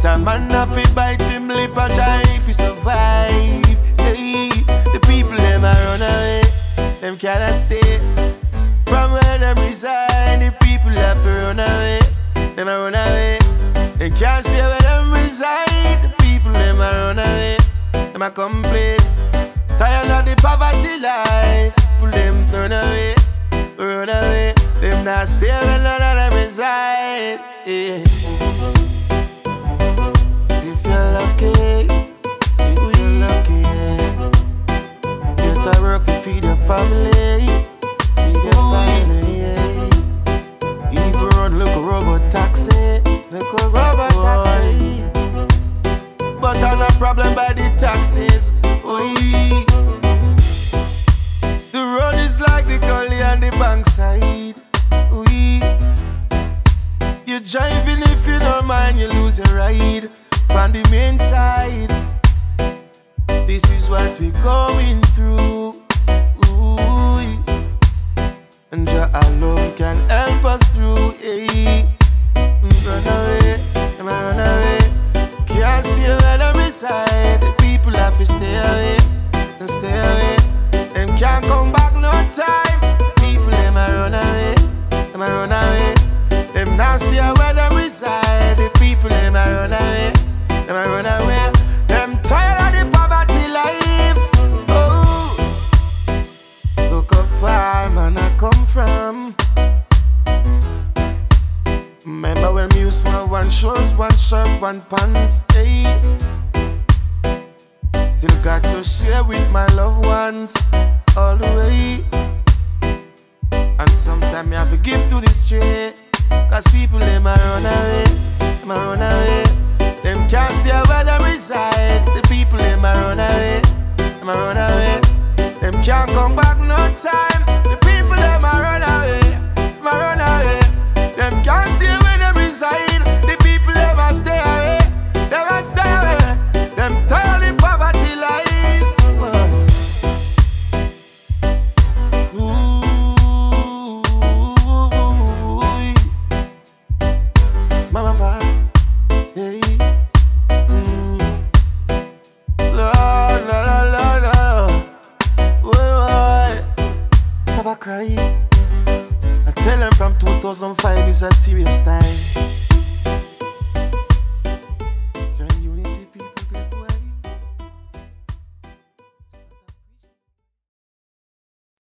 a man have to bite him lip and try to survive. Hey, the people them a run away, them cannot stay from where them reside. The people have to run away, them a run away. They can't stay where them reside. The people them a run away, them a complain. Tired of the poverty life, people them turn away, run away. Them not stay where none of them reside. Yeah. If you're lucky, yeah. Get a work to feed your family, yeah. Even run look a robot taxi, but I'm not problem by the taxes. The road is like the gully and the bankside. You're driving if you don't mind, you lose your ride on the main side. This is what we're going through. And Jah alone can help us through. Run away, run away. Can't stay where them reside. The people have to stay away and stay away. Them can't come back no time. People them a run away, them a run away. Them not stay where them reside. The people them a run away, them a run away. Them tired of the poverty life. Oh, look how far man I come from. Remember when we used to have one shoes, one shirt, one pants, hey. Still got to share with my loved ones all the way. And sometimes you have to give to the street, cause people them a run away, them a run away. Them can't stay where them reside. The people them a run away, them a run away. Them can't come back no time. The people them a run away, them a run away. Them can't stay where them reside. The people them a stay away, them a stay away. Them tired of the poverty life. Mama, hey. Lord, Lord, Lord, Lord. Why? Papa cry. I tell them from 2005 is a serious time.